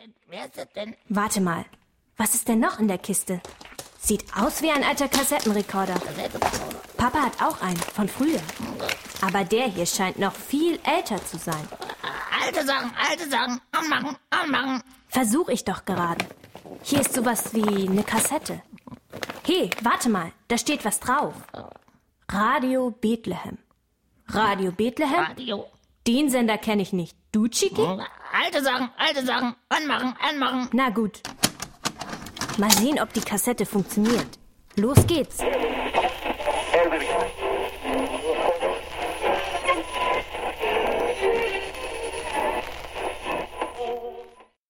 Wer ist das denn? Warte mal, was ist denn noch in der Kiste? Sieht aus wie ein alter Kassettenrekorder. Papa hat auch einen, von früher. Aber der hier scheint noch viel älter zu sein. Alte Sachen. Anmachen. Versuch ich doch gerade. Hier ist sowas wie eine Kassette. Hey, warte mal, da steht was drauf. Radio Bethlehem. Radio Bethlehem? Radio. Den Sender kenne ich nicht. Du, Chiki? Alte Sachen. Anmachen. Na gut. Mal sehen, ob die Kassette funktioniert. Los geht's.